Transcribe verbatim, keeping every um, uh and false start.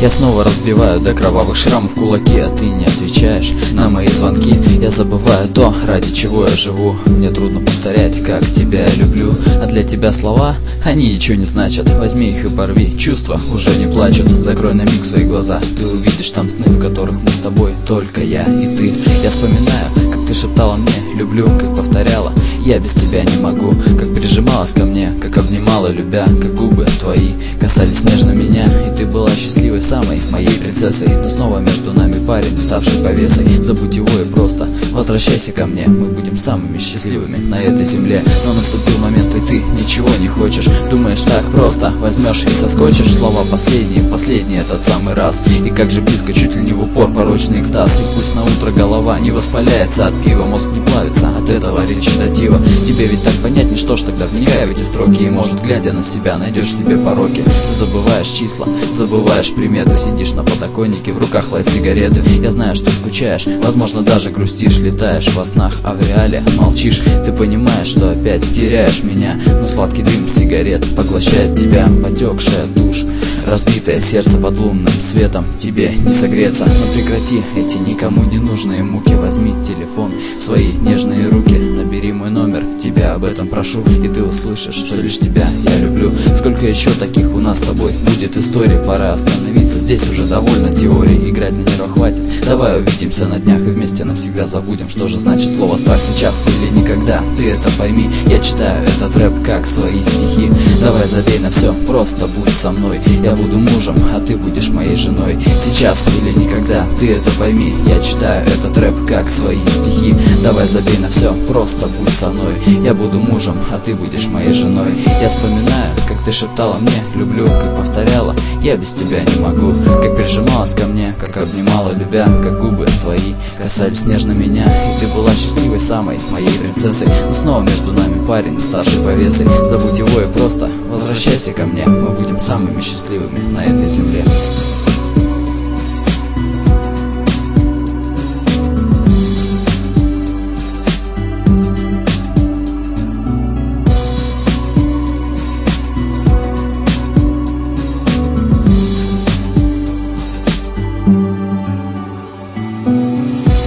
Я снова разбиваю до кровавых шрамов кулаки, а ты не отвечаешь на мои звонки. Я забываю то, ради чего я живу. Мне трудно повторять, как тебя я люблю. А для тебя слова, они ничего не значат. Возьми их и порви, чувства уже не плачут. Закрой на миг свои глаза, ты увидишь там сны, в которых мы с тобой, только я и ты. Я вспоминаю, как ты шептала мне люблю, как повторяла я без тебя не могу, как прижималась ко мне, как обнимала любя, как губы твои касались нежно меня. И ты была счастливой самой моей принцессой, но снова между нами парень, ставший повесой. Забудь его и просто возвращайся ко мне, мы будем самыми счастливыми на этой земле. Но наступил момент, и ты ничего не хочешь. Думаешь, так просто возьмешь и соскочишь. Слова последние, в последний этот самый раз. И как же близко, чуть ли не в упор, порочный экстаз. И пусть на утро голова не воспаляется от пива, мозг не плавится от этого речитатива. Тебе ведь так понятней, что ж тогда вникай в эти строки. И может, глядя на себя, найдешь себе пороки. Ты забываешь числа, забываешь приметы, сидишь на подоконнике, в руках лайт сигареты. Я знаю, что скучаешь, возможно, даже грустишь, летаешь во снах, а в реале молчишь. Ты понимаешь, что опять теряешь меня, но сладкий дым сигарет поглощает тебя, потекшая душ, разбитое сердце под лунным светом. Тебе не согреться, но прекрати эти никому не нужные муки. Возьми телефон в свои нежные руки, набери мой номер, тебя об этом прошу, и ты услышишь, что лишь тебя я люблю. Сколько еще таких у нас с тобой будет историй, пора остановиться, здесь уже довольно теории, играть на нервах хватит. Давай увидимся на днях и вместе навсегда забудем, что же значит слово страх сейчас или никогда. Ты это пойми, я читаю этот рэп как свои стихи. Давай забей на все, просто будь со мной. Я буду мужем, а ты будешь моей женой. Сейчас или никогда, ты это пойми, я читаю этот рэп как свои стихи. Давай забей на все, просто будь со мной. Я буду мужем, а ты будешь моей женой. Я вспоминаю, как ты шептала мне люблю, как повторяла я без тебя не могу, как прижималась ко мне, как обнимала любя, как губы твои касались нежно меня. И ты была счастливой самой моей принцессой, но снова между нами парень, старший повесой. Забудь его и просто возвращайся ко мне, мы будем самыми счастливыми на этой земле.